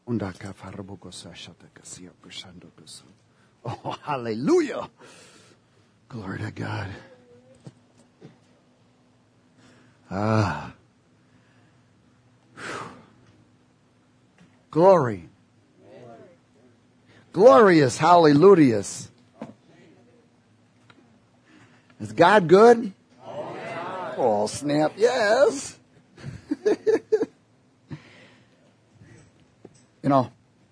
Oh, hallelujah. Glory to God. Glory. Glorious, hallelujah. Is God good? Oh, snap, yes. You know,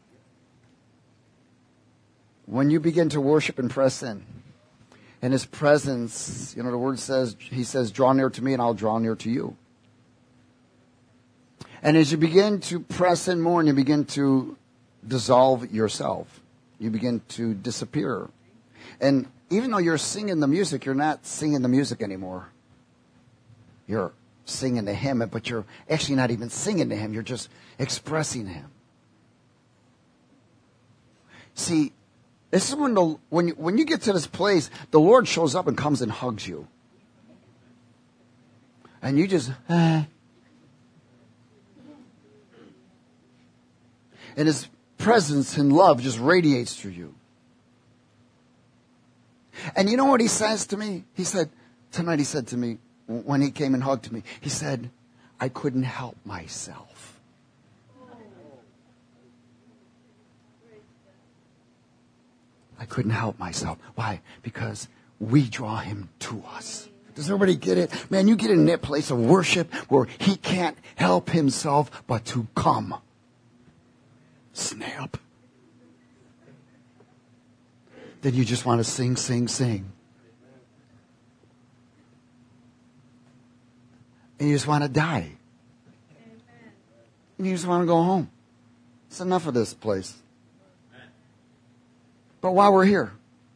when you begin to worship and press in His presence, the word says, He says, draw near to me and I'll draw near to you. And as you begin to press in more and you begin to dissolve yourself, you begin to disappear. And even though you're singing the music, you're not singing the music anymore. You're singing to Him, but you're actually not even singing to Him. You're just expressing Him. See, this is when you get to this place, the Lord shows up and comes and hugs you. And you just, And His presence and love just radiates through you. And you know what He says to me? Tonight He said to me, when He came and hugged me, He said, I couldn't help myself. I couldn't help myself. Why? Because we draw Him to us. Does everybody get it? Man, you get in that place of worship where He can't help Himself but to come. Snap. Then you just want to sing, sing, sing. And you just want to die. And you just want to go home. It's enough of this place. But while we're here,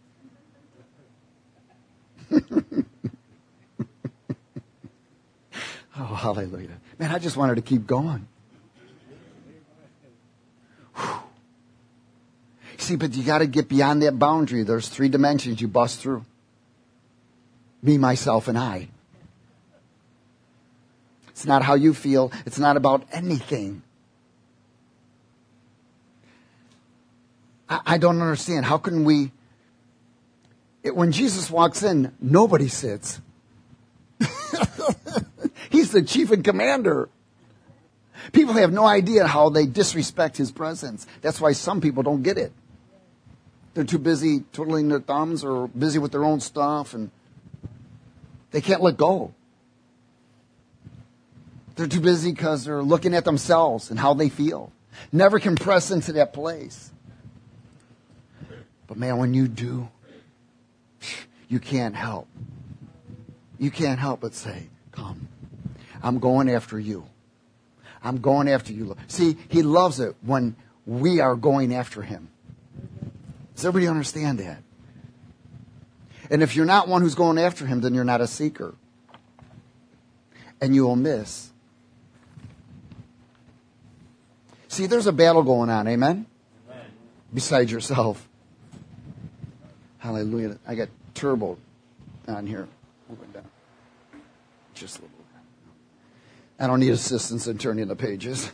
oh, hallelujah. Man, I just wanted to keep going. Whew. See, but you got to get beyond that boundary. There's 3 dimensions you bust through. Me, myself, and I. It's not how you feel. It's not about anything. I don't understand. How can we... when Jesus walks in, nobody sits. He's the chief and commander. People have no idea how they disrespect His presence. That's why some people don't get it. They're too busy twiddling their thumbs or busy with their own stuff, and they can't let go. They're too busy because they're looking at themselves and how they feel. Never can press into that place. But man, when you do, you can't help. You can't help but say, come. I'm going after you. I'm going after you. See, He loves it when we are going after Him. Does everybody understand that? And if you're not one who's going after Him, then you're not a seeker. And you will miss. See, there's a battle going on, amen? Amen. Besides yourself. Hallelujah. I got turbo on here. Moving down. Just a little. I don't need assistance in turning the pages.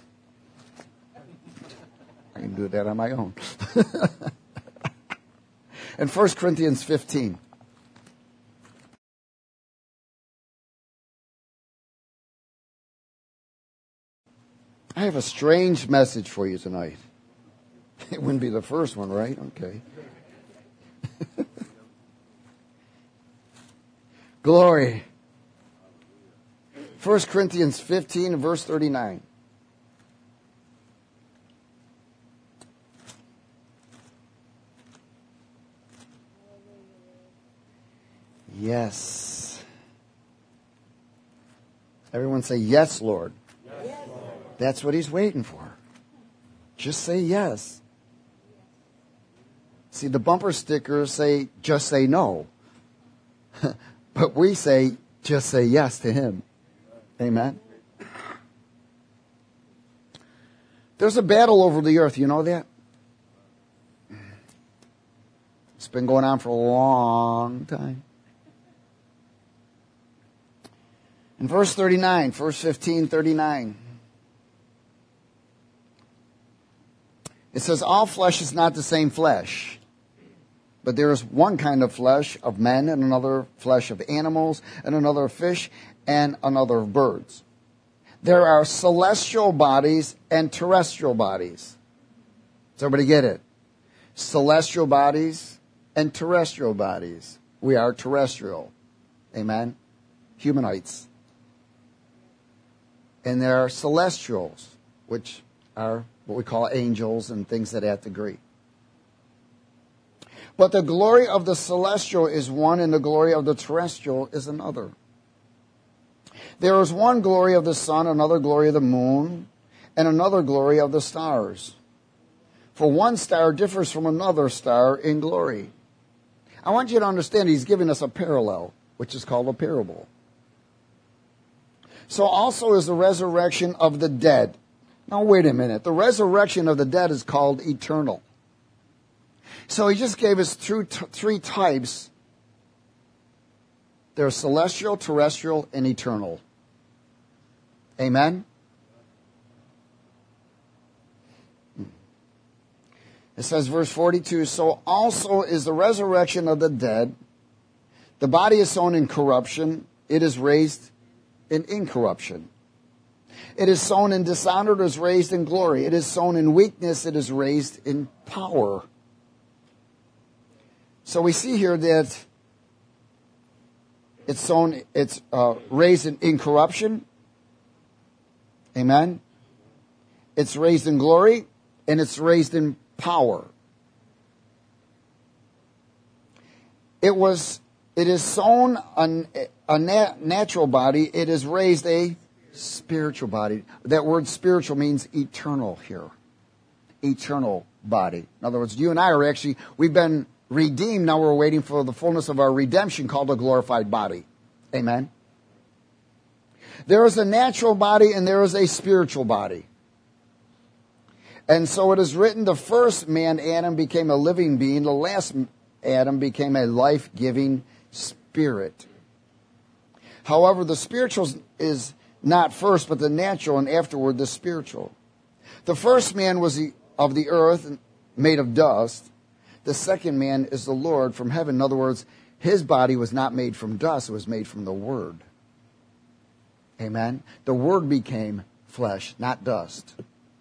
I can do that on my own. In 1 Corinthians 15. I have a strange message for you tonight. It wouldn't be the first one, right? Okay. Glory. 1 Corinthians 15, verse 39. Yes. Everyone say, yes, Lord. Yes, Lord. That's what He's waiting for. Just say yes. See, the bumper stickers say, just say no. But we say, just say yes to Him. Amen. There's a battle over the earth. You know that? It's been going on for a long time. In verse 39, verse 15, 39. It says all flesh is not the same flesh. But there is one kind of flesh of men, and another flesh of animals, and another of fish, and another of birds. There are celestial bodies and terrestrial bodies. Does everybody get it? Celestial bodies and terrestrial bodies. We are terrestrial. Amen? Humanoids. And there are celestials, which are what we call angels and things to that degree. But the glory of the celestial is one, and the glory of the terrestrial is another. There is one glory of the sun, another glory of the moon, and another glory of the stars. For one star differs from another star in glory. I want you to understand he's giving us a parallel, which is called a parable. So also is the resurrection of the dead. Now wait a minute. The resurrection of the dead is called eternal. So he just gave us three types. They're celestial, terrestrial, and eternal. Amen? It says, verse 42, so also is the resurrection of the dead. The body is sown in corruption. It is raised in incorruption. It is sown in dishonor. It is raised in glory. It is sown in weakness. It is raised in power. So we see here that it's sown, it's raised in incorruption. Amen. It's raised in glory, and it's raised in power. It is sown a natural body. It is raised a spiritual body. That word spiritual means eternal here. Eternal body. In other words, you and I we've been redeemed. Now we're waiting for the fullness of our redemption called a glorified body. Amen. There is a natural body and there is a spiritual body. And so it is written, the first man, Adam, became a living being. The last Adam became a life-giving spirit. However, the spiritual is not first, but the natural, and afterward the spiritual. The first man was of the earth, made of dust. The second man is the Lord from heaven. In other words, his body was not made from dust. It was made from the Word. Amen? The Word became flesh, not dust.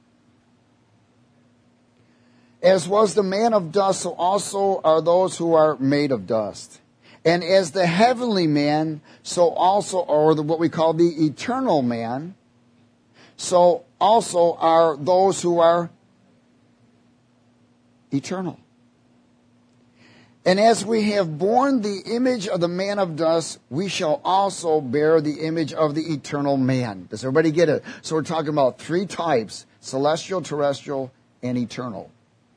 As was the man of dust, so also are those who are made of dust. And as the heavenly man, so also are what we call the eternal man, so also are those who are eternal. And as we have borne the image of the man of dust, we shall also bear the image of the eternal man. Does everybody get it? So we're talking about three types: celestial, terrestrial, and eternal.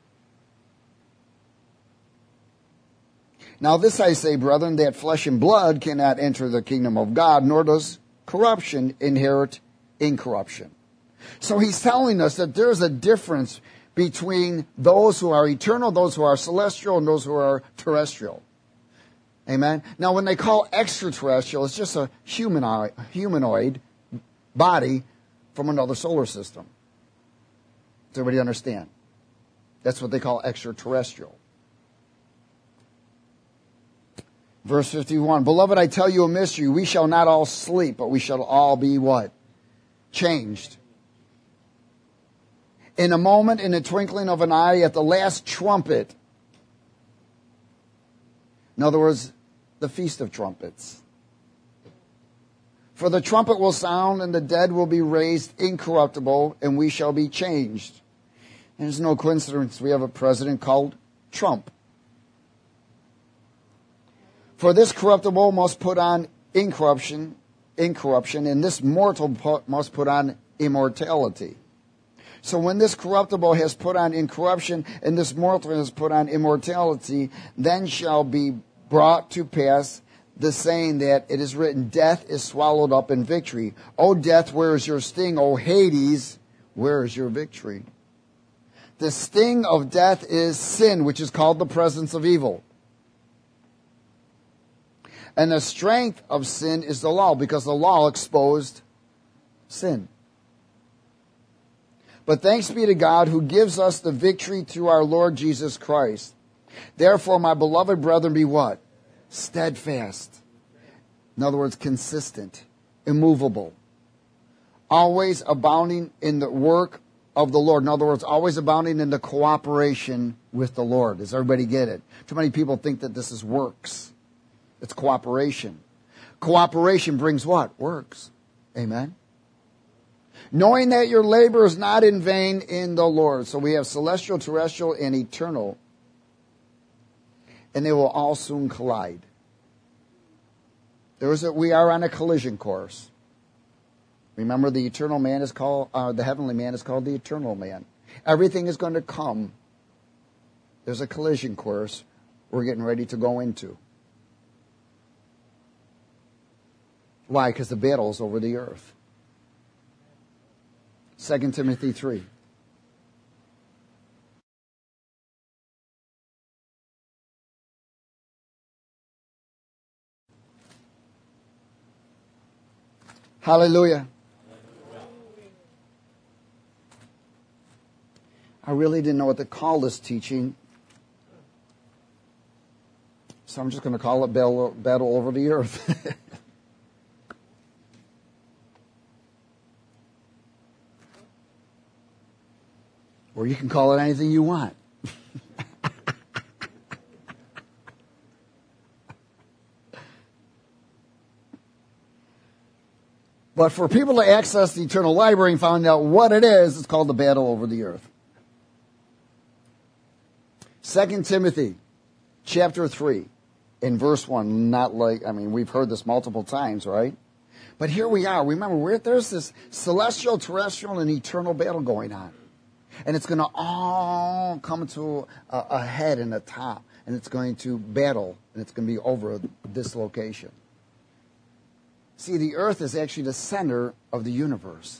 Now this I say, brethren, that flesh and blood cannot enter the kingdom of God, nor does corruption inherit incorruption. So he's telling us that there's a difference between those who are eternal, those who are celestial, and those who are terrestrial. Amen? Now, when they call extraterrestrial, it's just a humanoid body from another solar system. Does everybody understand? That's what they call extraterrestrial. Verse 51, beloved, I tell you a mystery. We shall not all sleep, but we shall all be what? Changed. In a moment, in the twinkling of an eye, at the last trumpet. In other words, the Feast of Trumpets. For the trumpet will sound, and the dead will be raised incorruptible, and we shall be changed. And it's no coincidence we have a president called Trump. For this corruptible must put on incorruption, and this mortal must put on immortality. So when this corruptible has put on incorruption, and this mortal has put on immortality, then shall be brought to pass the saying that it is written, death is swallowed up in victory. O death, where is your sting? O Hades, where is your victory? The sting of death is sin, which is called the presence of evil. And the strength of sin is the law, because the law exposed sin. But thanks be to God who gives us the victory through our Lord Jesus Christ. Therefore, my beloved brethren, be what? Steadfast. In other words, consistent, immovable. Always abounding in the work of the Lord. In other words, always abounding in the cooperation with the Lord. Does everybody get it? Too many people think that this is works. It's cooperation. Cooperation brings what? Works. Amen. Knowing that your labor is not in vain in the Lord. So we have celestial, terrestrial, and eternal. And they will all soon collide. We are on a collision course. Remember, the eternal man is called, the heavenly man is called the eternal man. Everything is going to come. There's a collision course we're getting ready to go into. Why? Because the battle is over the earth. 2 Timothy 3. Hallelujah. I really didn't know what to call this teaching, so I'm just going to call it Battle Over the Earth. Or you can call it anything you want. But for people to access the eternal library and find out what it is, it's called the Battle Over the Earth. 2 Timothy chapter 3 in verse 1. We've heard this multiple times, right? But here we are. Remember, there's this celestial, terrestrial, and eternal battle going on. And it's going to all come to a head and a top. And it's going to battle. And it's going to be over this location. See, the earth is actually the center of the universe.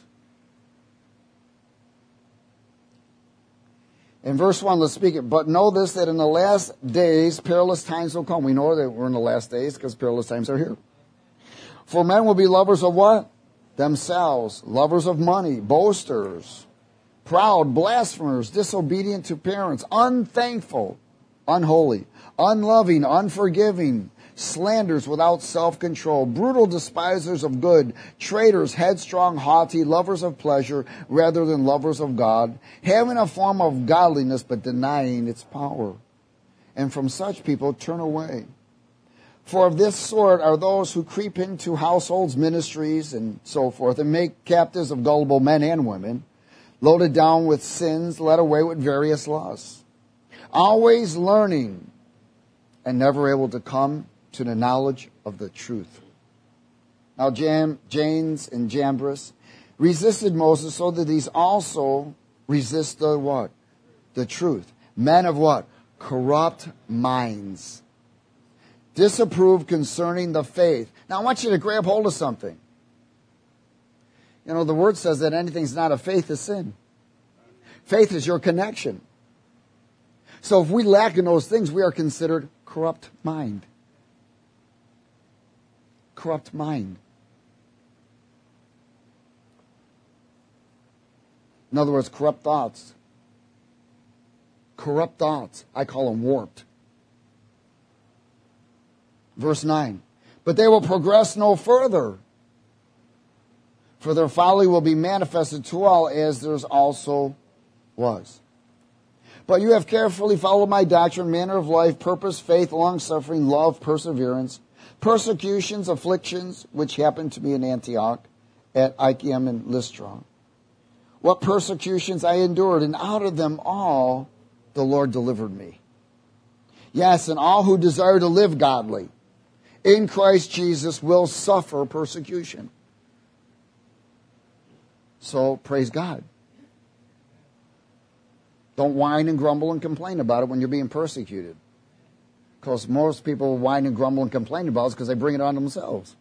In verse 1, let's speak it. But know this, that in the last days, perilous times will come. We know that we're in the last days because perilous times are here. For men will be lovers of what? Themselves. Lovers of money. Boasters. Proud. Blasphemers. Disobedient to parents. Unthankful. Unholy. Unloving. Unforgiving. Slanders without self-control, brutal despisers of good, traitors, headstrong, haughty, lovers of pleasure rather than lovers of God, having a form of godliness but denying its power. And from such people turn away. For of this sort are those who creep into households, ministries, and so forth, and make captives of gullible men and women, loaded down with sins, led away with various lusts, always learning and never able to come to the knowledge of the truth. Now Jannes and Jambres resisted Moses so that these also resist the what? The truth. Men of what? Corrupt minds. Disapproved concerning the faith. Now I want you to grab hold of something. You know, the word says that anything's not of faith is sin. Faith is your connection. So if we lack in those things, we are considered corrupt mind. Corrupt mind. In other words, corrupt thoughts. Corrupt thoughts. I call them warped. Verse 9. But they will progress no further, for their folly will be manifested to all, as theirs also was. But you have carefully followed my doctrine, manner of life, purpose, faith, long-suffering, love, perseverance, persecutions, afflictions, which happened to me in Antioch, at Iconium and Lystra. What persecutions I endured, and out of them all the Lord delivered me. Yes, and all who desire to live godly in Christ Jesus will suffer persecution. So, praise God. Don't whine and grumble and complain about it when you're being persecuted. Because most people whine and grumble and complain about it because they bring it on themselves.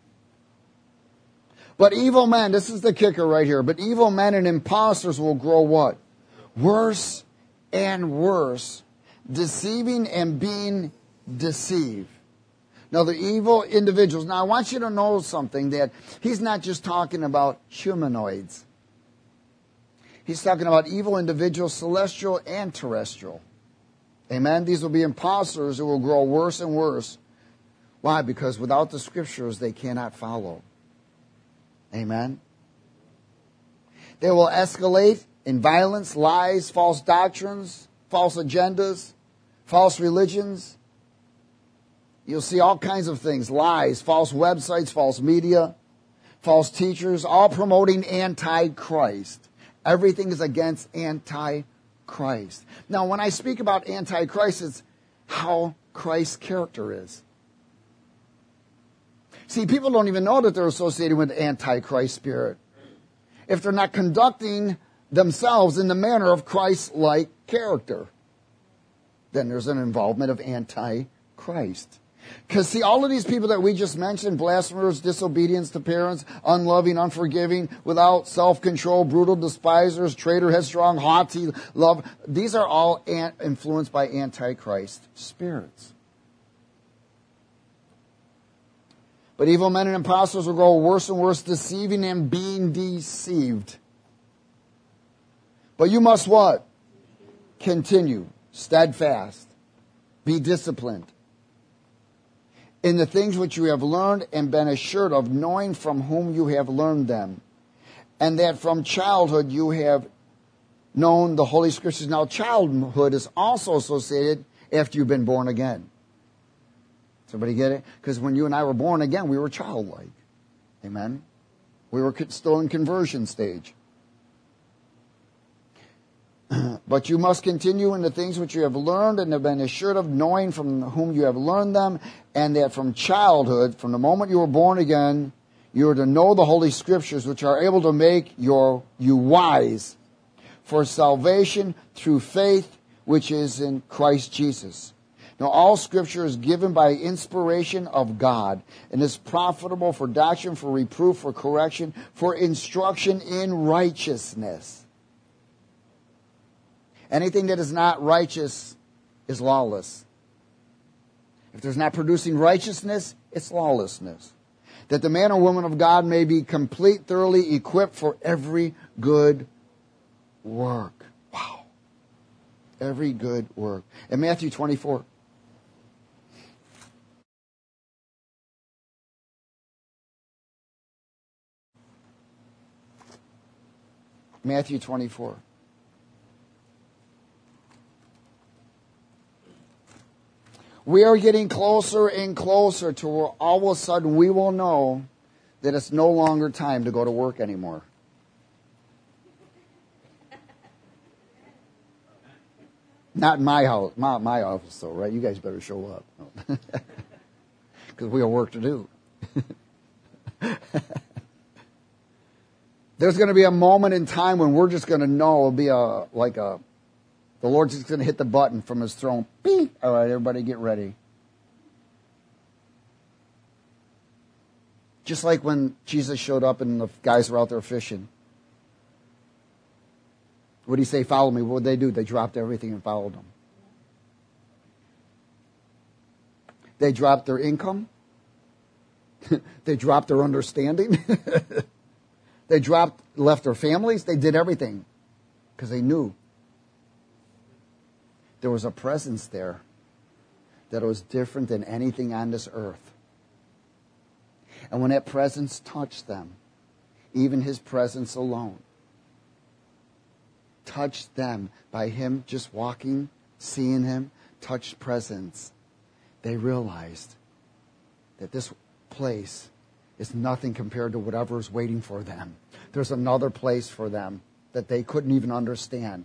But evil men, this is the kicker right here, but evil men and impostors will grow what? Worse and worse, deceiving and being deceived. Now the evil individuals, now I want you to know something, that he's not just talking about humanoids. He's talking about evil individuals, celestial and terrestrial. Amen? These will be imposters who will grow worse and worse. Why? Because without the Scriptures, they cannot follow. Amen? They will escalate in violence, lies, false doctrines, false agendas, false religions. You'll see all kinds of things, lies, false websites, false media, false teachers, all promoting anti-Christ. Everything is against anti-Christ. Now, when I speak about anti-Christ, it's how Christ's character is. See, people don't even know that they're associated with the anti-Christ spirit if they're not conducting themselves in the manner of Christ-like character. Then there's an involvement of anti-Christ. Because see, all of these people that we just mentioned, blasphemers, disobedience to parents, unloving, unforgiving, without self-control, brutal despisers, traitor, headstrong, haughty, love, these are all influenced by antichrist spirits. But evil men and impostors will grow worse and worse, deceiving and being deceived. But you must what? Continue, steadfast, be disciplined in the things which you have learned and been assured of, knowing from whom you have learned them, and that from childhood you have known the Holy Scriptures. Now, childhood is also associated after you've been born again. Does everybody get it? Because when you and I were born again, we were childlike. Amen? We were still in conversion stage. But you must continue in the things which you have learned and have been assured of, knowing from whom you have learned them, and that from childhood, from the moment you were born again, you are to know the Holy Scriptures, which are able to make you wise for salvation through faith, which is in Christ Jesus. Now, all Scripture is given by inspiration of God, and is profitable for doctrine, for reproof, for correction, for instruction in righteousness. Anything that is not righteous is lawless. If there's not producing righteousness, it's lawlessness. That the man or woman of God may be complete, thoroughly equipped for every good work. Wow. Every good work. In Matthew 24. Matthew 24. We are getting closer and closer to where all of a sudden we will know that it's no longer time to go to work anymore. Not in my house, not my office though, right? You guys better show up. Because we have work to do. There's going to be a moment in time when we're just going to know. It'll be the Lord's just going to hit the button from His throne. Beep. All right, everybody get ready. Just like when Jesus showed up and the guys were out there fishing. What did He say? Follow me. What did they do? They dropped everything and followed Him. They dropped their income. They dropped their understanding. They left their families. They did everything because they knew there was a presence there that was different than anything on this earth. And when that presence touched them, even His presence alone touched them by Him just walking, seeing Him, touched presence, they realized that this place is nothing compared to whatever is waiting for them. There's another place for them that they couldn't even understand.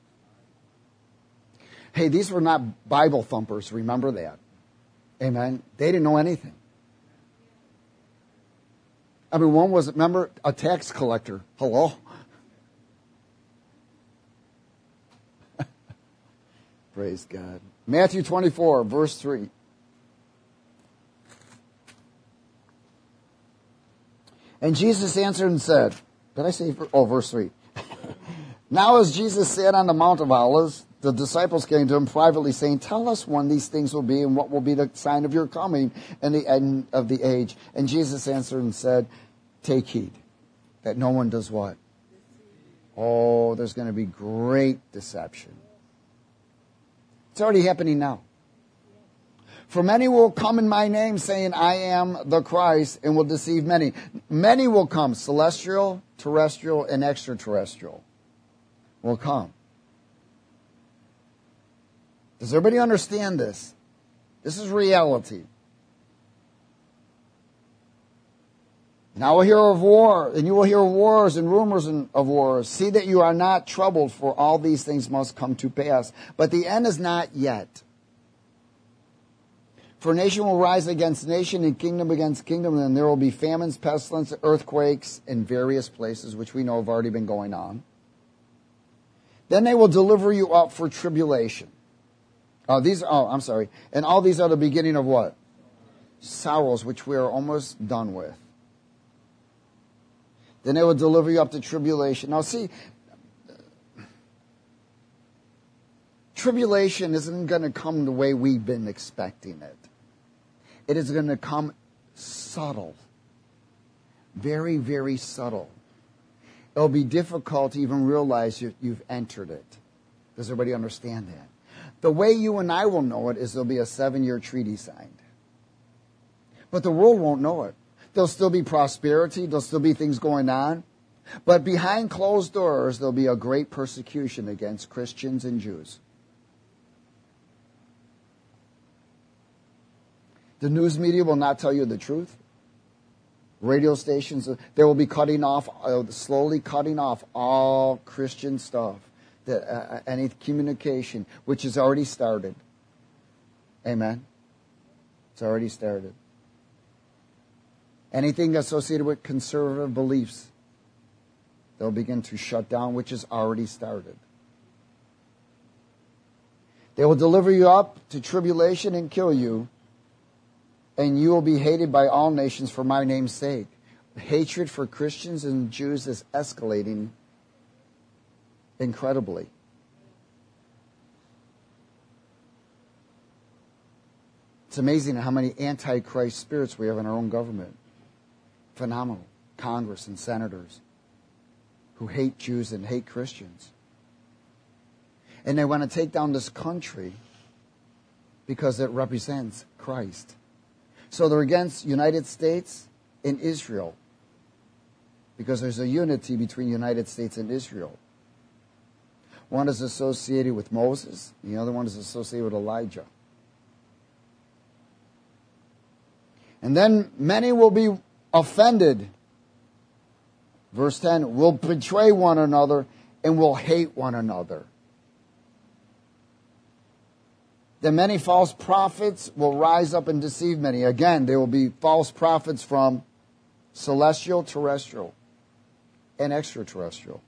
Hey, these were not Bible thumpers, remember that. Amen? They didn't know anything. I mean, one was, remember, a tax collector. Hello? Praise God. Matthew 24, verse 3. And Jesus answered and said, did I say, verse 3. Now as Jesus sat on the Mount of Olives, the disciples came to Him privately, saying, tell us when these things will be, and what will be the sign of your coming and the end of the age. And Jesus answered and said, take heed that no one does what? Oh, there's going to be great deception. It's already happening now. For many will come in my name, saying, I am the Christ, and will deceive many. Many will come, celestial, terrestrial, and extraterrestrial will come. Does everybody understand this? This is reality. Now we'll hear of war, and you will hear of wars and rumors of wars. See that you are not troubled, for all these things must come to pass. But the end is not yet. For nation will rise against nation, and kingdom against kingdom, and there will be famines, pestilence, earthquakes in various places, which we know have already been going on. Then they will deliver you up for tribulation. And all these are the beginning of what? Sorrows, which we are almost done with. Then they will deliver you up to tribulation. Now see, tribulation isn't going to come the way we've been expecting it. It is going to come subtle. Very, very subtle. It'll be difficult to even realize you've entered it. Does everybody understand that? The way you and I will know it is there'll be a 7-year treaty signed. But the world won't know it. There'll still be prosperity. There'll still be things going on. But behind closed doors, there'll be a great persecution against Christians and Jews. The news media will not tell you the truth. Radio stations, they will be slowly cutting off all Christian stuff. Any communication, which has already started. Amen? It's already started. Anything associated with conservative beliefs, they'll begin to shut down, which has already started. They will deliver you up to tribulation and kill you, and you will be hated by all nations for my name's sake. Hatred for Christians and Jews is escalating incredibly. It's amazing how many antichrist spirits we have in our own government. Phenomenal. Congress and senators who hate Jews and hate Christians. And they want to take down this country because it represents Christ. So they're against United States and Israel because there's a unity between United States and Israel. One is associated with Moses, the other one is associated with Elijah. And then many will be offended. Verse 10, will betray one another and will hate one another. Then many false prophets will rise up and deceive many. Again, there will be false prophets from celestial, terrestrial, and extraterrestrial.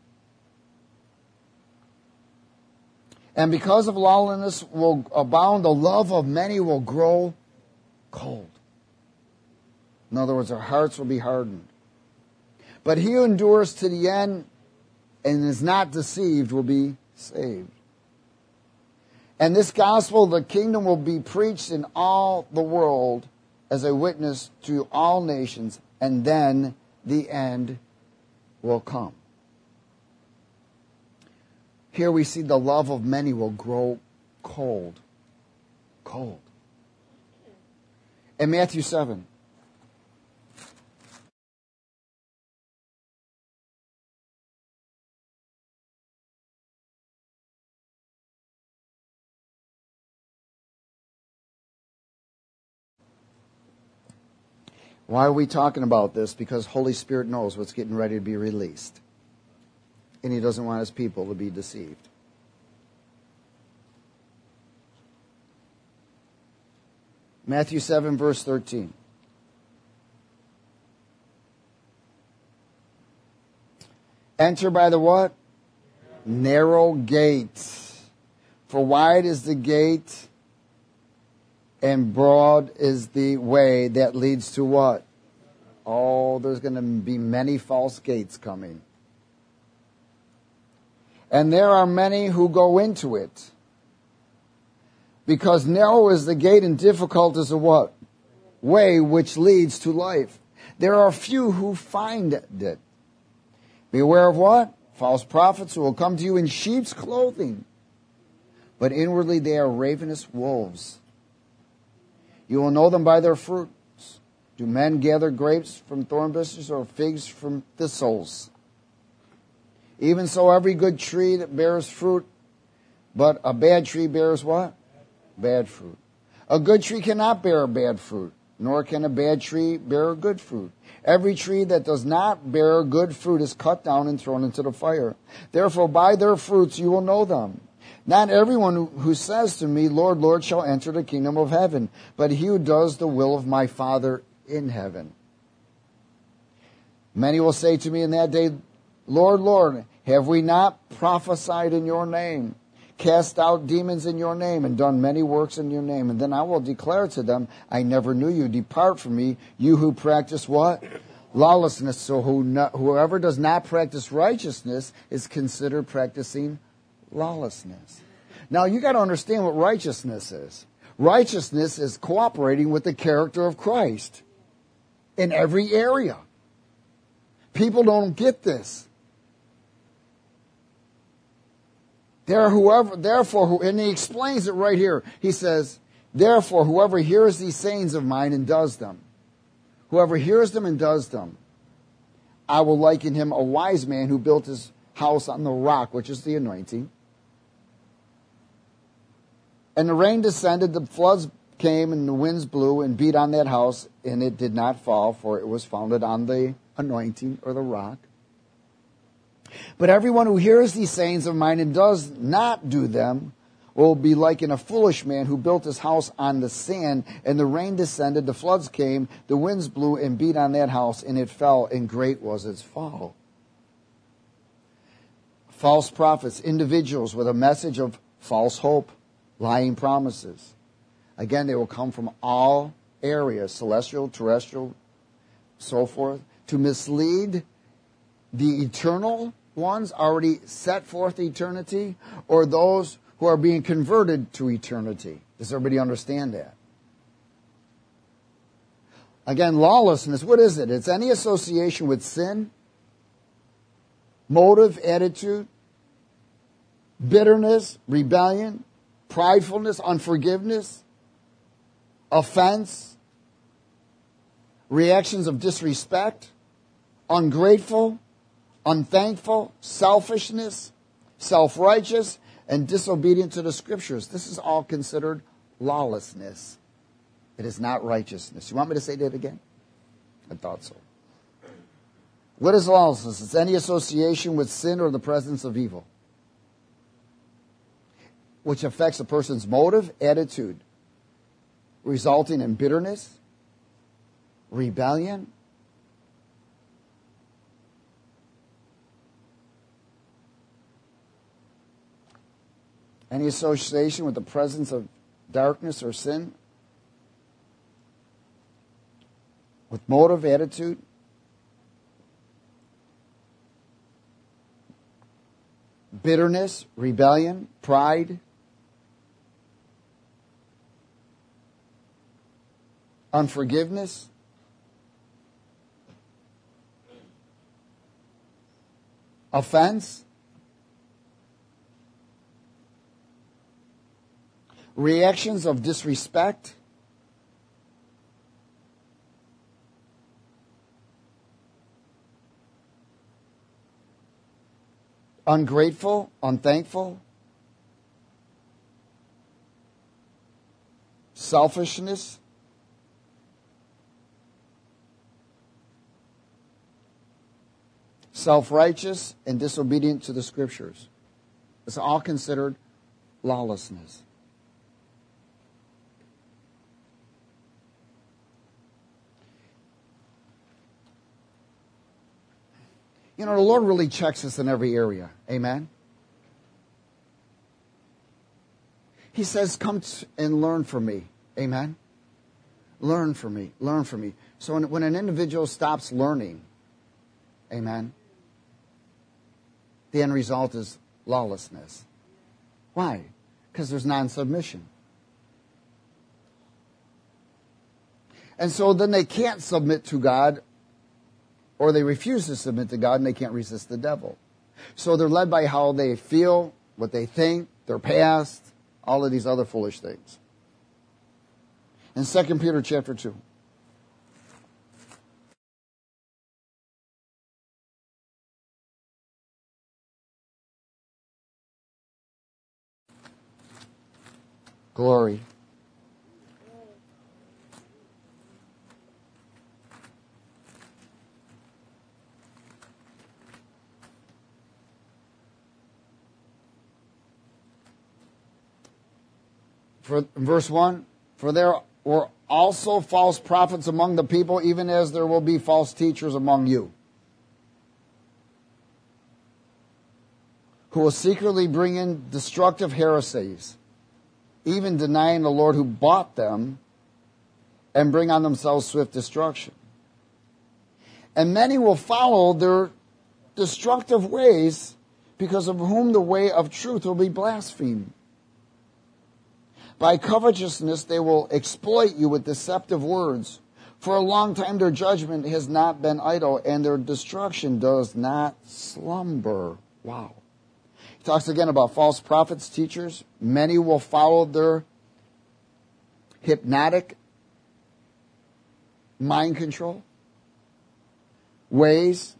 And because of lawlessness will abound, the love of many will grow cold. In other words, our hearts will be hardened. But he who endures to the end and is not deceived will be saved. And this gospel of the kingdom will be preached in all the world as a witness to all nations, and then the end will come. Here we see the love of many will grow cold. Cold. In Matthew 7. Why are we talking about this? Because Holy Spirit knows what's getting ready to be released. And he doesn't want his people to be deceived. Matthew 7, verse 13. Enter by the what? Narrow gate. For wide is the gate, and broad is the way that leads to what? Oh, there's going to be many false gates coming. And there are many who go into it. Because narrow is the gate and difficult is the what? Way which leads to life. There are few who find it. Beware of what? false prophets who will come to you in sheep's clothing, but inwardly they are ravenous wolves. You will know them by their fruits. Do men gather grapes from thorn bushes or figs from thistles? Even so, every good tree that bears fruit, but a bad tree bears what? Bad fruit. A good tree cannot bear bad fruit, nor can a bad tree bear good fruit. Every tree that does not bear good fruit is cut down and thrown into the fire. Therefore, by their fruits you will know them. Not everyone who says to me, Lord, Lord, shall enter the kingdom of heaven, but he who does the will of my Father in heaven. Many will say to me in that day, Lord, Lord, have we not prophesied in your name, cast out demons in your name, and done many works in your name? And then I will declare to them, I never knew you. Depart from me, you who practice what? Lawlessness. So whoever does not practice righteousness is considered practicing lawlessness. Now you got to understand what righteousness is. Righteousness is cooperating with the character of Christ in every area. People don't get this. Therefore, and he explains it right here. He says, therefore, whoever hears these sayings of mine and does them, whoever hears them and does them, I will liken him a wise man who built his house on the rock, which is the anointing. And the rain descended, the floods came, and the winds blew and beat on that house, and it did not fall, for it was founded on the anointing or the rock. But everyone who hears these sayings of mine and does not do them will be like a foolish man who built his house on the sand, and the rain descended, the floods came, the winds blew and beat on that house, and it fell, and great was its fall. False prophets, individuals with a message of false hope, lying promises. Again, they will come from all areas, celestial, terrestrial, so forth, to mislead the eternal ones already set forth eternity, or those who are being converted to eternity. Does everybody understand that? Again, lawlessness, what is it? It's any association with sin, motive, attitude, bitterness, rebellion, pridefulness, unforgiveness, offense, reactions of disrespect, ungrateful, unthankful, selfishness, self-righteous, and disobedient to the Scriptures. This is all considered lawlessness. It is not righteousness. You want me to say that again? I thought so. What is lawlessness? It's any association with sin or the presence of evil, which affects a person's motive, attitude, resulting in bitterness, rebellion, any association with the presence of darkness or sin, with motive, attitude, bitterness, rebellion, pride, unforgiveness, offense, reactions of disrespect, ungrateful, unthankful, selfishness, self-righteous, and disobedient to the Scriptures. It's all considered lawlessness. You know, the Lord really checks us in every area. Amen? He says, come and learn from me. Amen? Learn from me. Learn from me. So when an individual stops learning, amen, the end result is lawlessness. Why? Because there's non-submission. And so then they can't submit to God, or they refuse to submit to God, and they can't resist the devil. So they're led by how they feel, what they think, their past, all of these other foolish things. In 2 Peter chapter 2. Glory. For verse 1, for there were also false prophets among the people, even as there will be false teachers among you, who will secretly bring in destructive heresies, even denying the Lord who bought them, and bring on themselves swift destruction. And many will follow their destructive ways, because of whom the way of truth will be blasphemed. By covetousness they will exploit you with deceptive words. For a long time their judgment has not been idle, and their destruction does not slumber. Wow. He talks again about false prophets, teachers. Many will follow their hypnotic mind control ways,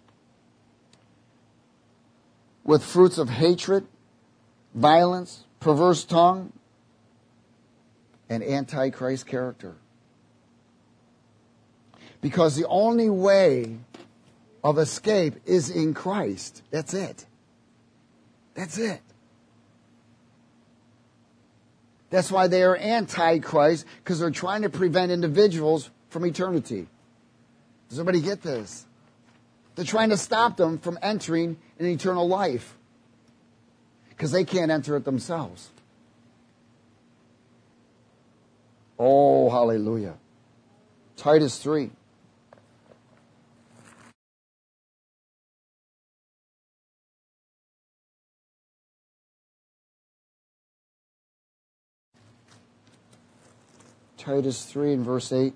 with fruits of hatred, violence, perverse tongue, and antichrist character. Because the only way of escape is in Christ. That's it. That's it. That's why they are antichrist, because they're trying to prevent individuals from eternity. Does everybody get this? They're trying to stop them from entering an eternal life, because they can't enter it themselves. Oh, hallelujah. Titus 3. Titus 3 and verse 8.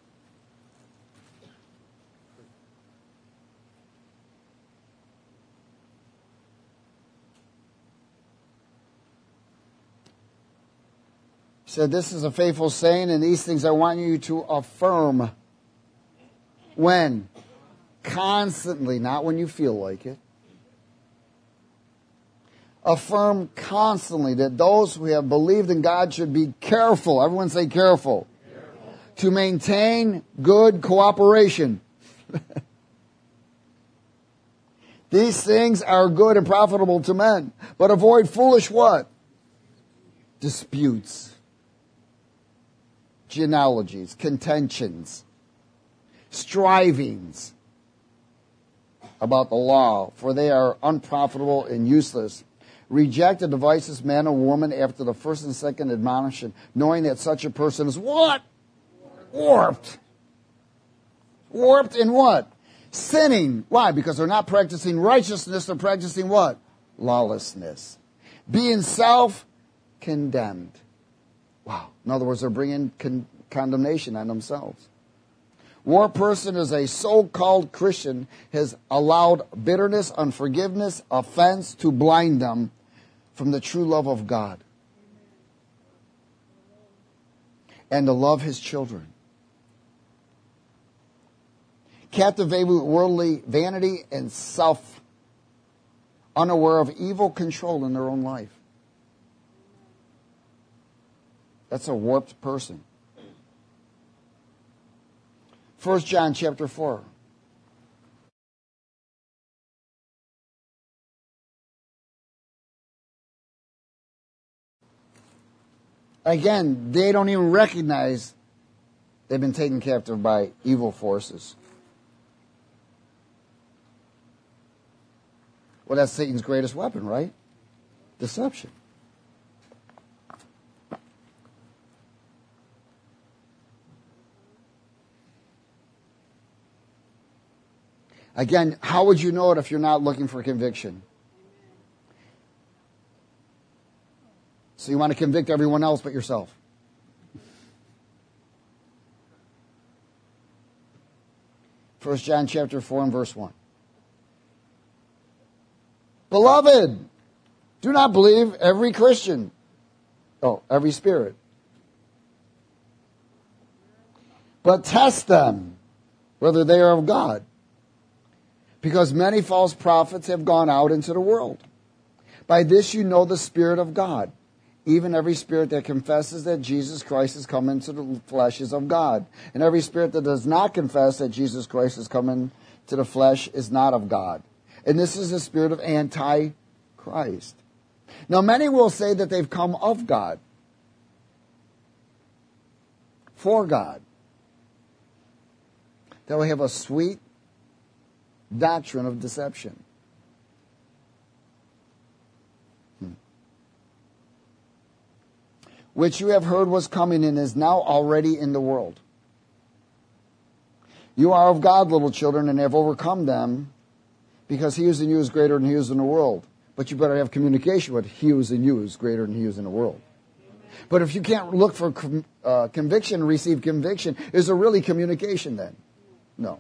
He said, this is a faithful saying, and these things I want you to affirm. When? Constantly, not when you feel like it. Affirm constantly that those who have believed in God should be careful. Everyone say careful. Careful. To maintain good cooperation. These things are good and profitable to men, but avoid foolish what? Disputes, genealogies, contentions, strivings about the law, for they are unprofitable and useless. Reject the devices, man or woman, after the first and second admonition, knowing that such a person is what? Warped. Warped in what? Sinning. Why? Because they're not practicing righteousness, they're practicing what? Lawlessness. Being self-condemned. Wow. In other words, they're bringing condemnation on themselves. Warped person is a so-called Christian has allowed bitterness, unforgiveness, offense to blind them from the true love of God and to love his children. Captivated with worldly vanity and self, unaware of evil control in their own life. That's a warped person. 1 John chapter 4. Again, they don't even recognize they've been taken captive by evil forces. Well, that's Satan's greatest weapon, right? Deception. Again, how would you know it if you're not looking for conviction? So you want to convict everyone else but yourself. First John chapter 4 and verse 1. Beloved, do not believe every Christian. Oh, every spirit. But test them, whether they are of God. Because many false prophets have gone out into the world. By this you know the Spirit of God. Even every spirit that confesses that Jesus Christ has come into the flesh is of God. And every spirit that does not confess that Jesus Christ has come into the flesh is not of God. And this is the spirit of Antichrist. Now many will say that they've come of God, for God. That we have a sweet doctrine of deception. Which you have heard was coming and is now already in the world. You are of God, little children, and have overcome them, because he who is in you is greater than he who is in the world. But you better have communication with he who is in you is greater than he who is in the world. But if you can't look for conviction, receive conviction, is there really communication then? No.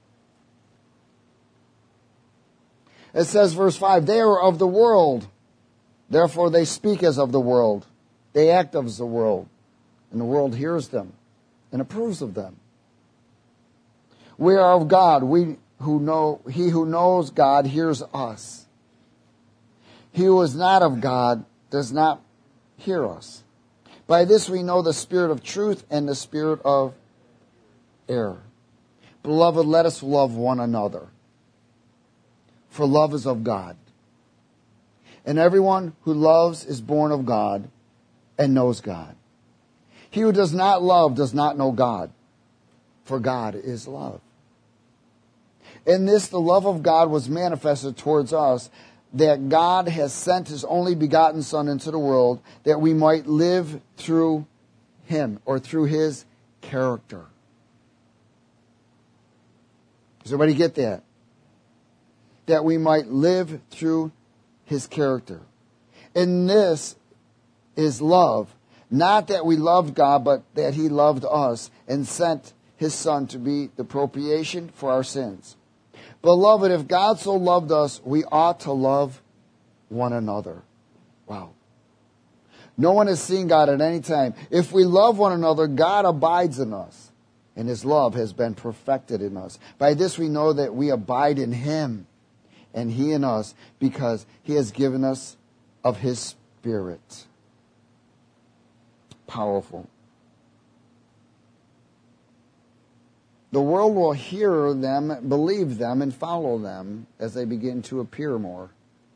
It says, verse 5, they are of the world, therefore they speak as of the world. They act as the world, and the world hears them and approves of them. We are of God. He who knows God hears us. He who is not of God does not hear us. By this we know the spirit of truth and the spirit of error. Beloved, let us love one another, for love is of God. And everyone who loves is born of God and knows God. He who does not love does not know God, for God is love. In this, the love of God was manifested towards us, that God has sent his only begotten Son into the world, that we might live through him, or through his character. Does everybody get that? That we might live through his character. In this is love. Not that we loved God, but that he loved us and sent his Son to be the propitiation for our sins. Beloved, if God so loved us, we ought to love one another. Wow. No one has seen God at any time. If we love one another, God abides in us, and his love has been perfected in us. By this we know that we abide in him, and he in us, because he has given us of his Spirit. Powerful. The world will hear them, believe them, and follow them as they begin to appear more.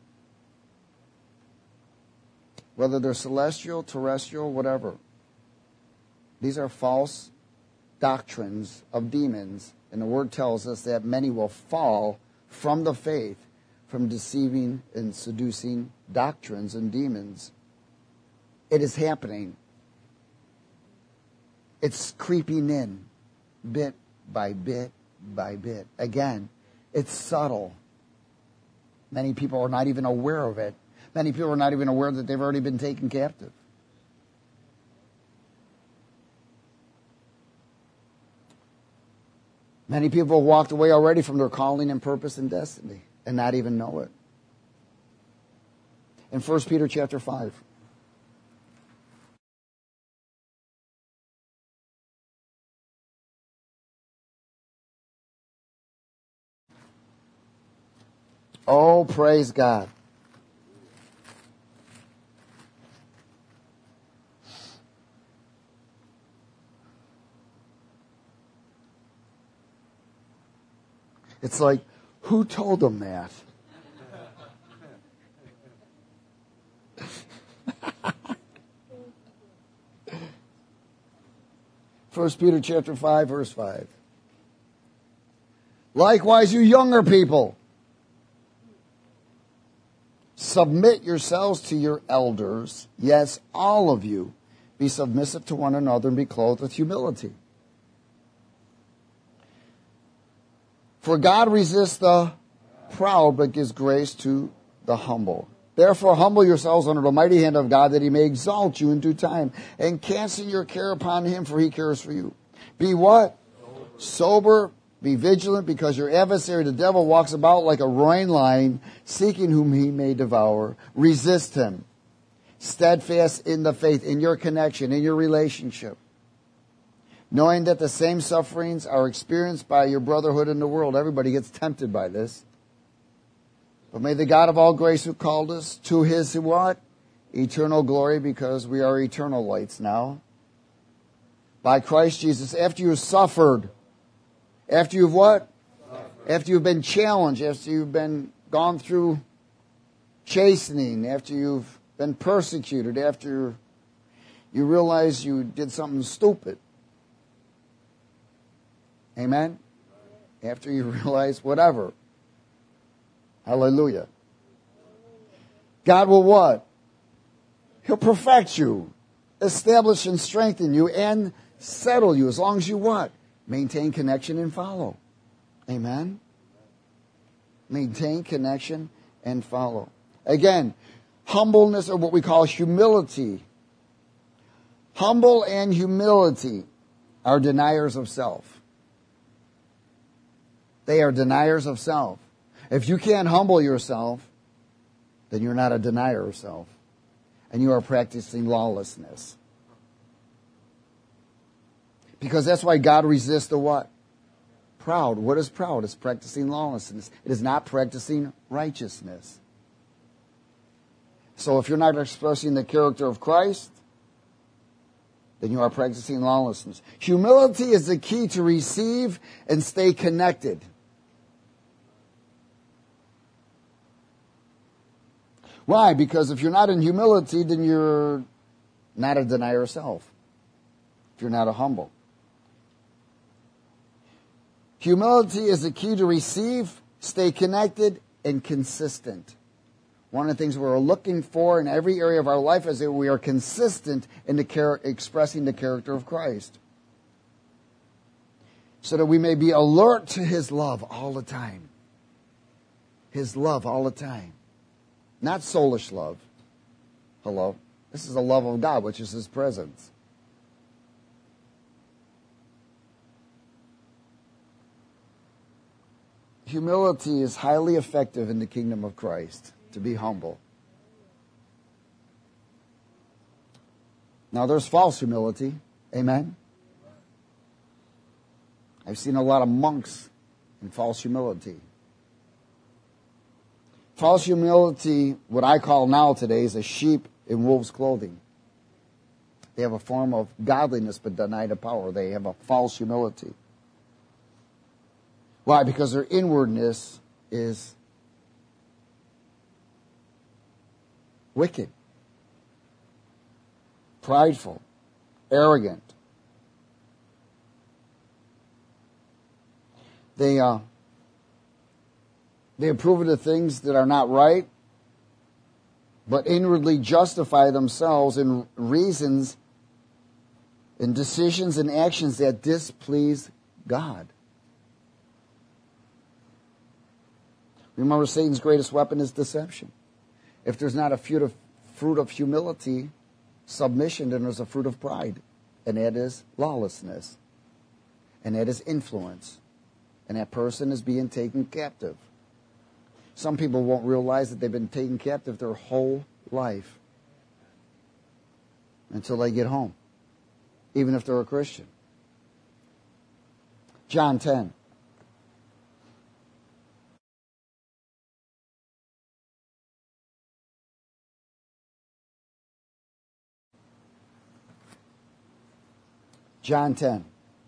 Whether they're celestial, terrestrial, whatever. These are false doctrines of demons. And the Word tells us that many will fall from the faith, from deceiving and seducing doctrines and demons. It is happening. It's creeping in, bit by bit by bit. Again, it's subtle. Many people are not even aware of it. Many people are not even aware that they've already been taken captive. Many people have walked away already from their calling and purpose and destiny and not even know it. In 1 Peter chapter 5. Oh, praise God. It's like, who told them that? First Peter chapter 5, verse 5. Likewise, you younger people, submit yourselves to your elders. Yes, all of you. Be submissive to one another and be clothed with humility. For God resists the proud, but gives grace to the humble. Therefore, humble yourselves under the mighty hand of God, that he may exalt you in due time. And casting your care upon him, for he cares for you. Be what? Sober, Be vigilant, because your adversary, the devil, walks about like a roaring lion, seeking whom he may devour. Resist him. Steadfast in the faith, in your connection, in your relationship. Knowing that the same sufferings are experienced by your brotherhood in the world. Everybody gets tempted by this. But may the God of all grace, who called us to his what? Eternal glory, because we are eternal lights now. By Christ Jesus, after you've suffered, after you've what? After you've been challenged, after you've been gone through chastening, after you've been persecuted, after you realize you did something stupid. Amen? After you realize whatever. Hallelujah. God will what? He'll perfect you, establish and strengthen you, and settle you, as long as you what? Maintain connection and follow. Amen? Maintain connection and follow. Again, humbleness, or what we call humility. Humble and humility are deniers of self. They are deniers of self. If you can't humble yourself, then you're not a denier of self. And you are practicing lawlessness. Because that's why God resists the what? Proud. What is proud? It's practicing lawlessness. It is not practicing righteousness. So if you're not expressing the character of Christ, then you are practicing lawlessness. Humility is the key to receive and stay connected. Why? Because if you're not in humility, then you're not a denier of self. If you're not a humble. Humility is the key to receive, stay connected, and consistent. One of the things we're looking for in every area of our life is that we are consistent in expressing the character of Christ. So that we may be alert to his love all the time. His love all the time. Not soulish love. Hello? This is the love of God, which is his presence. Humility is highly effective in the kingdom of Christ, to be humble. Now there's false humility. Amen? I've seen a lot of monks in false humility. False humility, what I call now today, is a sheep in wolf's clothing. They have a form of godliness but deny the power. They have a false humility. Why? Because their inwardness is wicked, prideful, arrogant. They approve of the things that are not right, but inwardly justify themselves in reasons and decisions and actions that displease God. Remember, Satan's greatest weapon is deception. If there's not a fruit of humility, submission, then there's a fruit of pride. And that is lawlessness. And that is influence. And that person is being taken captive. Some people won't realize that they've been taken captive their whole life until they get home, even if they're a Christian. John 10. John 10.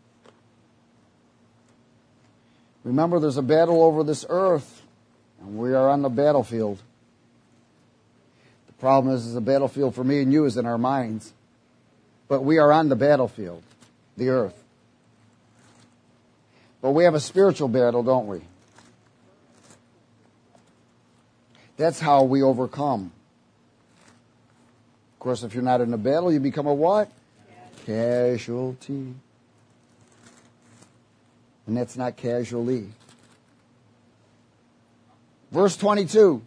Remember, there's a battle over this earth, and we are on the battlefield. The problem is the battlefield for me and you is in our minds. But we are on the battlefield, the earth. But we have a spiritual battle, don't we? That's how we overcome. Of course, if you're not in a battle, you become a what? Casualty. And that's not casually. Verse 22.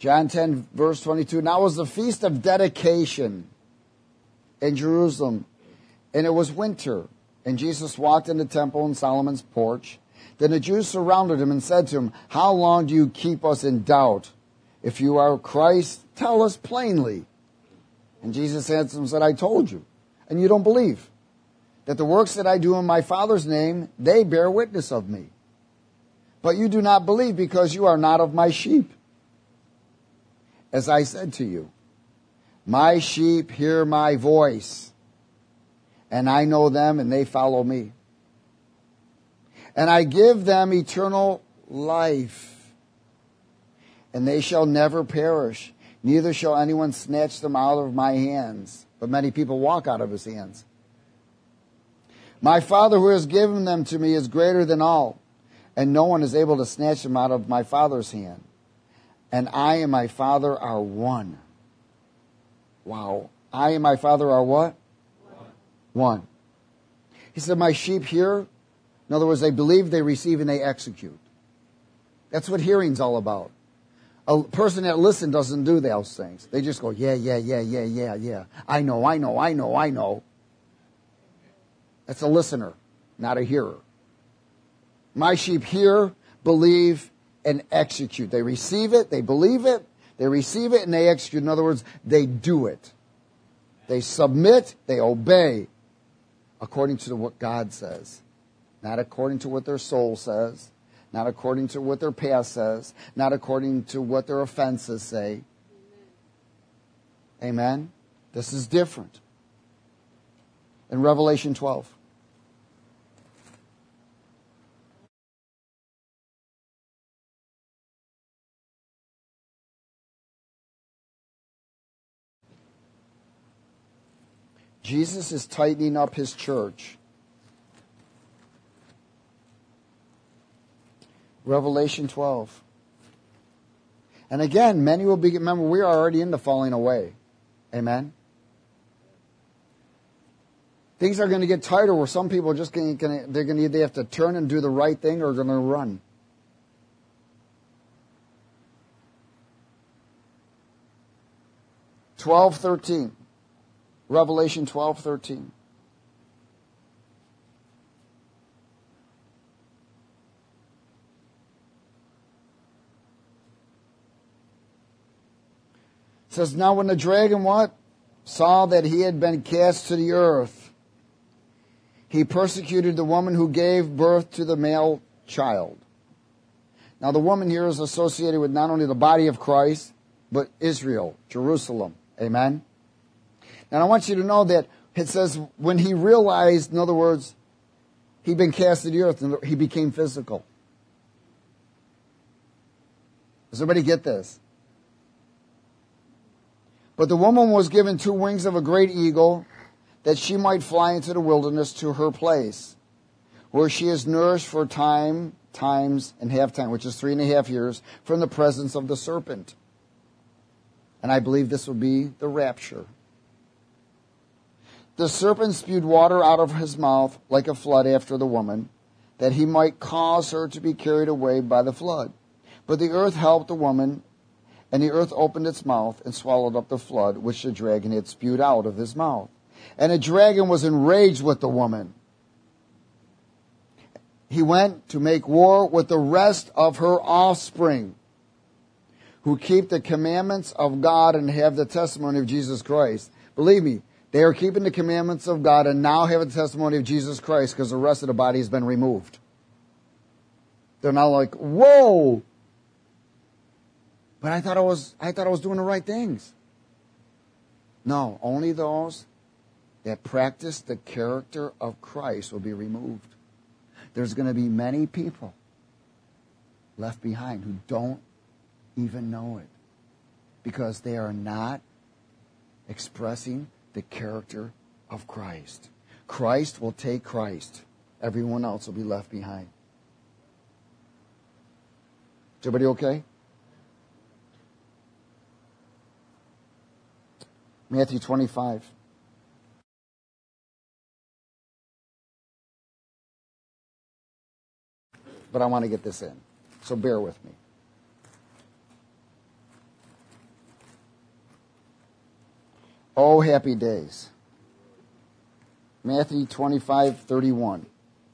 John 10, verse 22. Now was the feast of dedication in Jerusalem, and it was winter. And Jesus walked in the temple in Solomon's porch. Then the Jews surrounded him and said to him, how long do you keep us in doubt? If you are Christ, tell us plainly. And Jesus answered and said, I told you, and you don't believe. That the works that I do in my Father's name, they bear witness of me. But you do not believe because you are not of my sheep. As I said to you, my sheep hear my voice, and I know them, and they follow me. And I give them eternal life, and they shall never perish, neither shall anyone snatch them out of my hands. But many people walk out of his hands. My Father who has given them to me is greater than all, and no one is able to snatch them out of my Father's hand. And I and my Father are one. Wow. I and my Father are what? One. He said, my sheep hear. In other words, they believe, they receive, and they execute. That's what hearing's all about. A person that listens doesn't do those things. They just go, yeah, yeah, yeah, yeah, yeah, yeah. I know, I know, I know, I know. That's a listener, not a hearer. My sheep hear, believe, and execute. They receive it, they believe it, they receive it, and they execute. In other words, they do it. They submit, they obey according to what God says. Not according to what their soul says. Not according to what their past says. Not according to what their offenses say. Amen? This is different. In Revelation 12. Jesus is tightening up his church. Revelation 12. And again, many will be, remember, we are already in the falling away. Amen? Things are going to get tighter where some people are just going to, they're going to either have to turn and do the right thing or they're going to run. Revelation 12:13. It says, now when the dragon what? Saw that he had been cast to the earth, he persecuted the woman who gave birth to the male child. Now the woman here is associated with not only the body of Christ, but Israel, Jerusalem. Amen? And I want you to know that it says when he realized, in other words, he'd been cast to the earth, and he became physical. Does everybody get this? But the woman was given 2 wings of a great eagle, that she might fly into the wilderness to her place, where she is nourished for times and half time, which is 3.5 years, from the presence of the serpent. And I believe this will be the rapture. The serpent spewed water out of his mouth like a flood after the woman, that he might cause her to be carried away by the flood. But the earth helped the woman, and the earth opened its mouth and swallowed up the flood which the dragon had spewed out of his mouth. And the dragon was enraged with the woman. He went to make war with the rest of her offspring, who keep the commandments of God and have the testimony of Jesus Christ. Believe me, they are keeping the commandments of God and now have the testimony of Jesus Christ because the rest of the body has been removed. They're not like, whoa! But I thought I was doing the right things. No, only those that practice the character of Christ will be removed. There's going to be many people left behind who don't even know it because they are not expressing the character of Christ. Christ will take Christ. Everyone else will be left behind. Is everybody okay? Matthew 25. But I want to get this in, so bear with me. Oh, happy days. Matthew 25:31.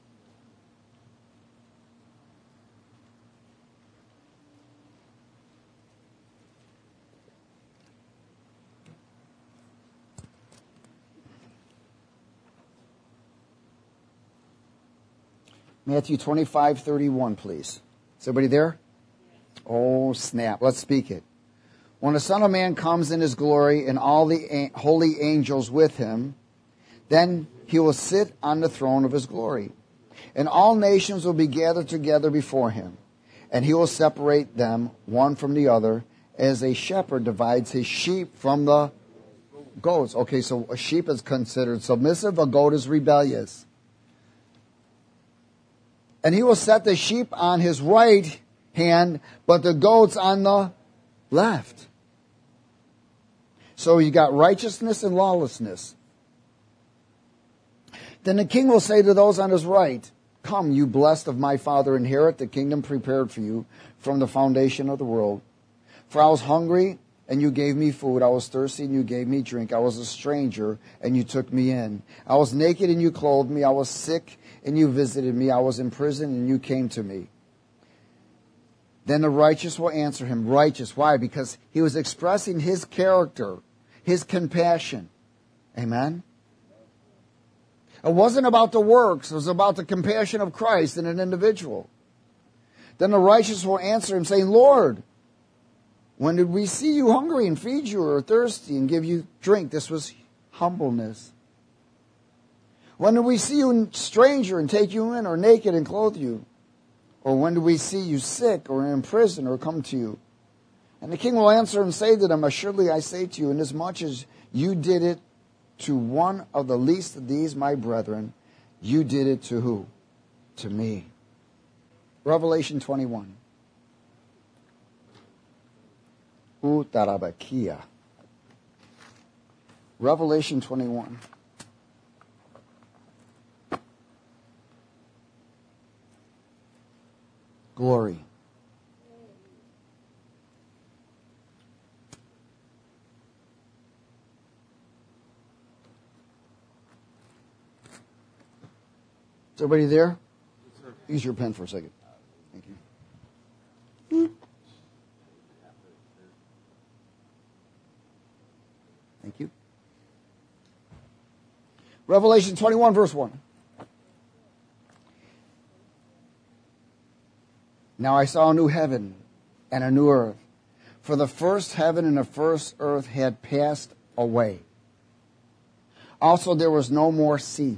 Matthew 25:31, please. Is everybody there? Oh, snap. Let's speak it. When the Son of Man comes in his glory and all the holy angels with him, then he will sit on the throne of his glory. And all nations will be gathered together before him. And he will separate them one from the other, as a shepherd divides his sheep from the goats. Okay, so a sheep is considered submissive, a goat is rebellious. And he will set the sheep on his right hand, but the goats on the left. So you got righteousness and lawlessness. Then the king will say to those on his right, "Come, you blessed of my Father, inherit the kingdom prepared for you from the foundation of the world. For I was hungry, and you gave me food. I was thirsty, and you gave me drink. I was a stranger, and you took me in. I was naked, and you clothed me. I was sick, and you visited me. I was in prison, and you came to me." Then the righteous will answer him. Righteous. Why? Because he was expressing his character, his compassion. Amen? It wasn't about the works. It was about the compassion of Christ in an individual. Then the righteous will answer him saying, "Lord, when did we see you hungry and feed you, or thirsty and give you drink?" This was humbleness. "When did we see you stranger and take you in, or naked and clothe you? Or when did we see you sick or in prison or come to you?" And the king will answer and say to them, "Assuredly I say to you, inasmuch as you did it to one of the least of these my brethren, you did it to who? To me." Revelation 21. Utarabakia. Revelation 21. Glory. Is everybody there? Use your pen for a second. Thank you. Thank you. Revelation 21, verse 1. "Now I saw a new heaven and a new earth, for the first heaven and the first earth had passed away. Also there was no more sea.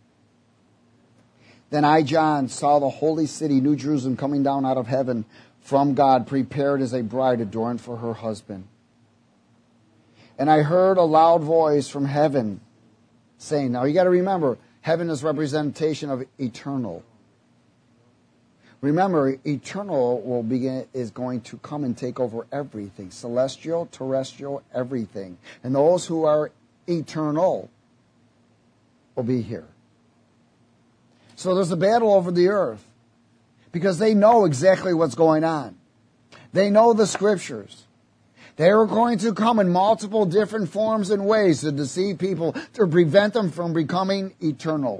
Then I, John, saw the holy city, New Jerusalem, coming down out of heaven from God, prepared as a bride adorned for her husband. And I heard a loud voice from heaven saying," now you got to remember, heaven is representation of eternal. Remember, eternal is going to come and take over everything. Celestial, terrestrial, everything. And those who are eternal will be here. So there's a battle over the earth because they know exactly what's going on. They know the scriptures. They are going to come in multiple different forms and ways to deceive people, to prevent them from becoming eternal.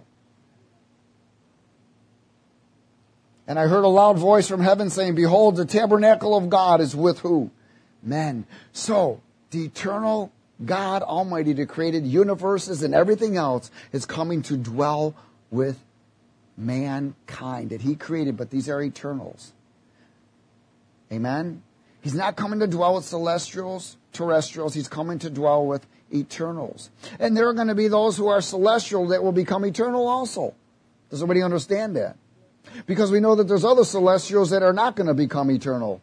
And I heard a loud voice from heaven saying, "Behold, the tabernacle of God is with who? Men." So, the eternal God Almighty that created universes and everything else is coming to dwell with mankind that He created, but these are eternals. Amen? He's not coming to dwell with celestials, terrestrials. He's coming to dwell with eternals. And there are going to be those who are celestial that will become eternal also. Does everybody understand that? Because we know that there's other celestials that are not going to become eternal.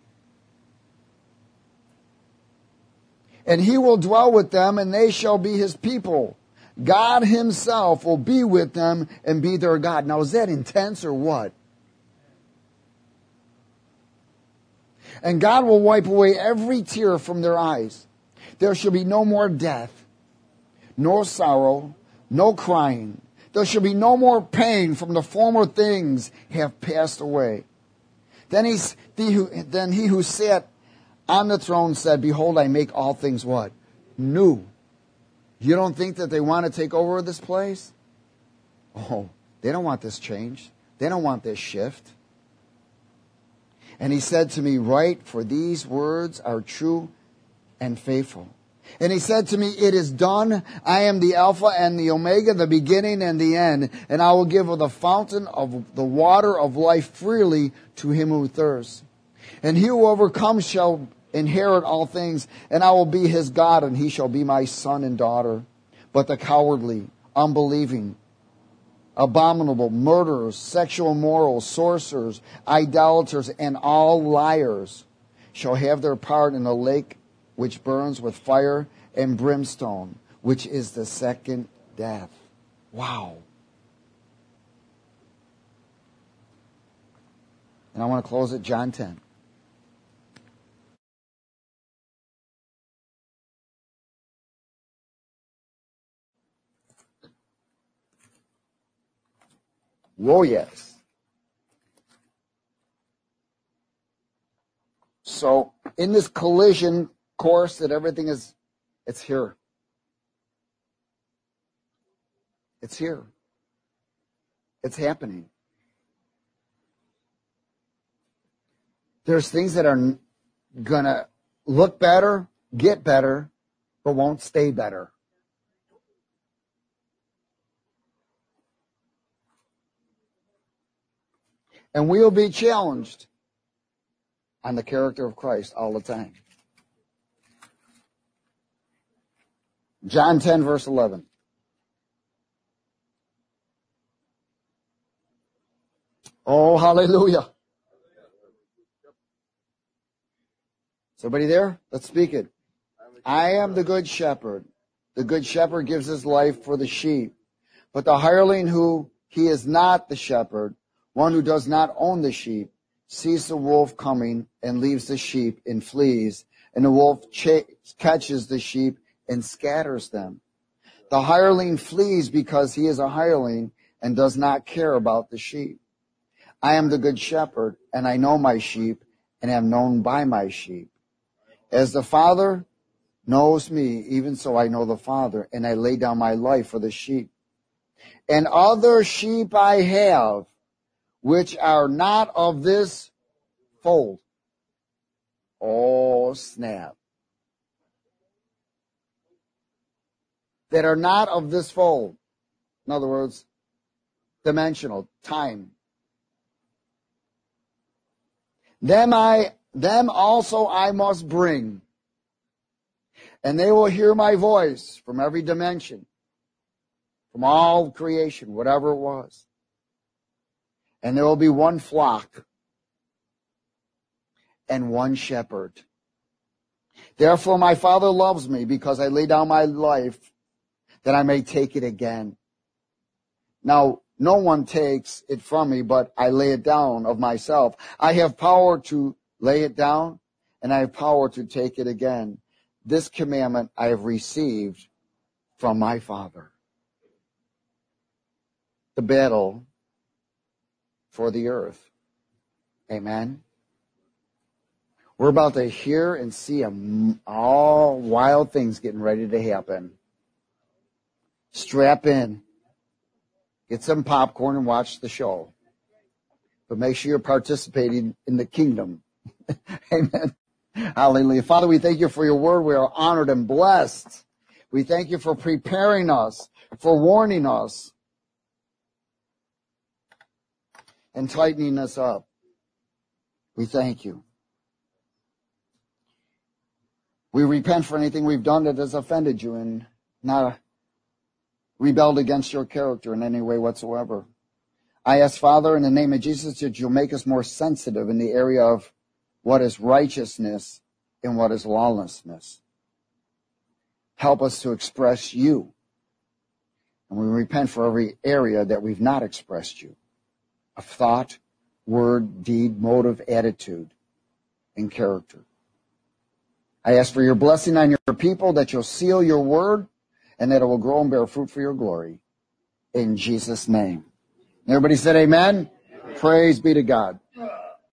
"And He will dwell with them, and they shall be His people. God Himself will be with them and be their God." Now, is that intense or what? "And God will wipe away every tear from their eyes. There shall be no more death, nor sorrow, no crying. There shall be no more pain, from the former things have passed away." Then he who sat on the throne said, "Behold, I make all things" what? New. You don't think that they want to take over this place? Oh, they don't want this change. They don't want this shift. And he said to me, write, for these words are true and faithful. And he said to me, it is done. I am the Alpha and the Omega, the beginning and the end. And I will give of the fountain of the water of life freely to him who thirsts. And he who overcomes shall inherit all things, and I will be his God, and he shall be my son and daughter. But the cowardly, unbelieving, abominable, murderers, sexual immoral, sorcerers, idolaters, and all liars shall have their part in the lake which burns with fire and brimstone, which is the second death. Wow. And I want to close at John 10. Whoa, yes. So, in this collision course that everything is, it's here. It's here. It's happening. There's things that are going to look better, get better, but won't stay better. And we'll be challenged on the character of Christ all the time. John 10, verse 11. Oh, hallelujah. Somebody there? Let's speak it. I am the good shepherd. The good shepherd gives his life for the sheep. But the hireling who he is not the shepherd, one who does not own the sheep, sees the wolf coming and leaves the sheep and flees, and the wolf catches the sheep and scatters them. The hireling flees because he is a hireling and does not care about the sheep. I am the good shepherd, and I know my sheep, and am known by my sheep. As the Father knows me, even so I know the Father, and I lay down my life for the sheep. And other sheep I have, which are not of this fold. Oh, snap. That are not of this fold. In other words, dimensional, time. Them also I must bring. And they will hear my voice from every dimension, from all creation, whatever it was. And there will be one flock and one shepherd. Therefore my Father loves me, because I lay down my life that I may take it again. Now, no one takes it from me, but I lay it down of myself. I have power to lay it down, and I have power to take it again. This commandment I have received from my Father. The battle for the earth. Amen. We're about to hear and see all wild things getting ready to happen. Strap in. Get some popcorn and watch the show. But make sure you're participating in the kingdom. Amen. Hallelujah. Father, we thank you for your word. We are honored and blessed. We thank you for preparing us, for warning us, and tightening us up. We thank you. We repent for anything we've done that has offended you and not rebelled against your character in any way whatsoever. I ask, Father, in the name of Jesus, that you'll make us more sensitive in the area of what is righteousness and what is lawlessness. Help us to express you. And we repent for every area that we've not expressed you. Of thought, word, deed, motive, attitude, and character. I ask for your blessing on your people, that you'll seal your word, and that it will grow and bear fruit for your glory. In Jesus' name. Everybody said amen? Amen. Praise be to God.